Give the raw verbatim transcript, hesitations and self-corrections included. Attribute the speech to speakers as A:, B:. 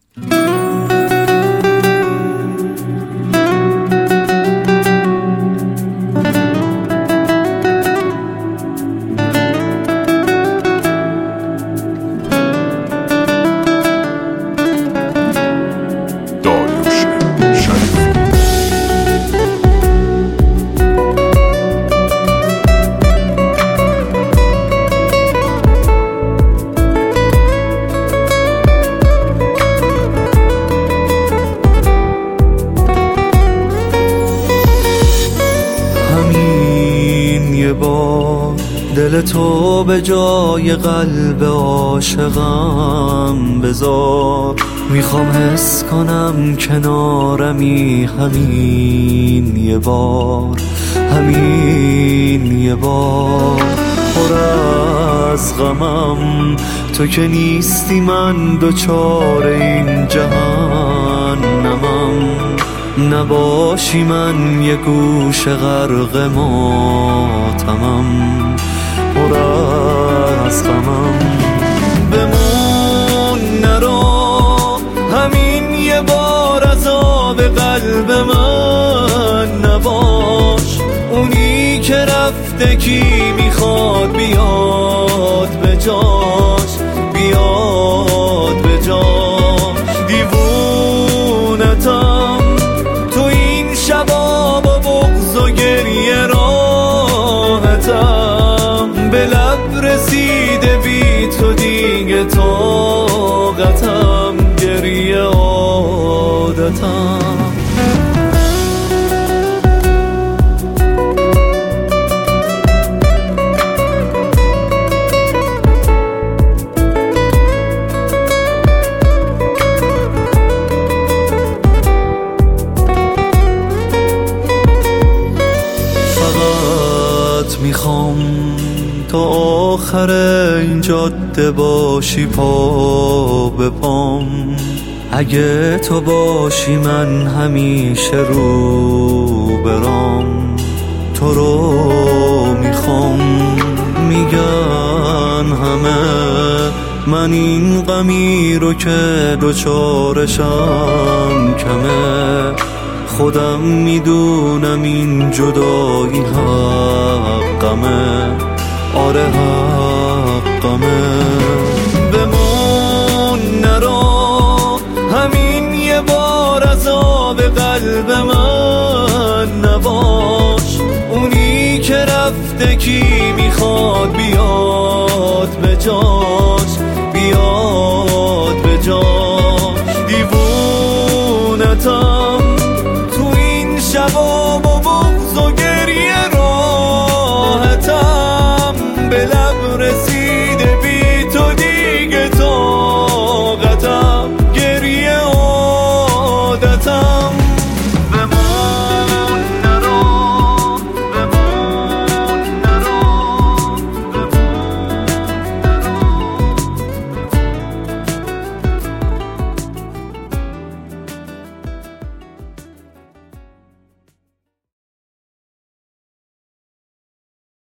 A: دل تو به جای قلب عاشقم بذار، میخوام حس کنم کنارمی همین یه بار، همین یه بار. پر از غمم تو که نیستی، من دوچار این جهنمم. نباشی من یه گوش غرق ماتمم، پر از غمم. بمون نرو، همین یه بار عذاب قلب من نباش. اونی که رفته کی میخواد بیاد به جاش، بیاد به جاش. دیوونتم تو این شبا با بغض و گریه راحتم. به لب رسیده بی تو دیگه طاقتم، گریه عادتم. میخوام تا آخر این جاده باشی پا به پام. اگه تو باشی من همیشه رو برام. تو رو میخوام، میگن همه من این غمی رو که دوچارشم کمه. خودم میدونم این جدایی حقمه، آره حقمه. بمون نرو، همین یه بار عذاب قلب من نباش. اونی که رفته کی میخواد بیاد به جا